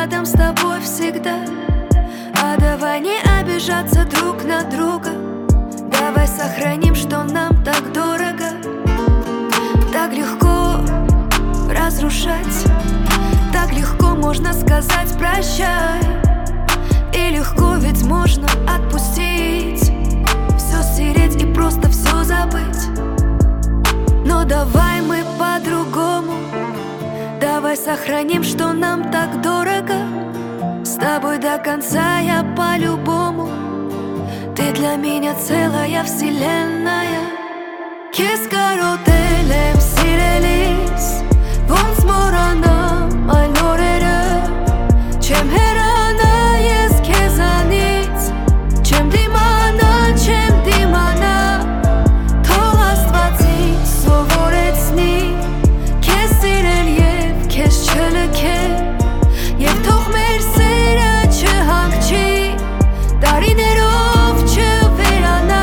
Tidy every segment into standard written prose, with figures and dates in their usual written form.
рядом с тобой всегда. А давай не обижаться друг на друга. Давай сохраним, что нам так дорого. Так легко разрушать, так легко можно сказать прощай. И легко ведь можно отпустить, все стереть и просто все забыть. Но давай мы по-другому. Давай сохраним, что нам так дорого. С тобой до конца я по-любому. Ты для меня целая вселенная. Կեսկարոտել սիրելիս Ոնց մոռանամ այն օրերը Չեմ հեռանա ես քեզանից Չեմ դիմանա Թող Աստված ինձ սովորեցնի Քեզ սիրել և քեզ չլքել Եվ թող մեր սերը չհանգչի Տարիներով չվերանա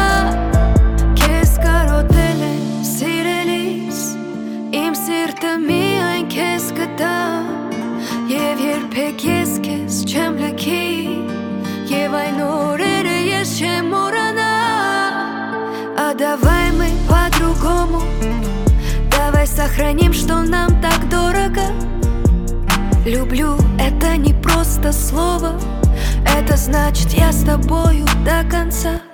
Միայն քեզ կտա Եվ երբեք ես քեզ չեմ լքի Եվ այն օրերը ես չեմ մոռանա А давай мы по-другому Давай сохраним, что нам так дорого Люблю — это не просто слово Это значит я с тобою до конца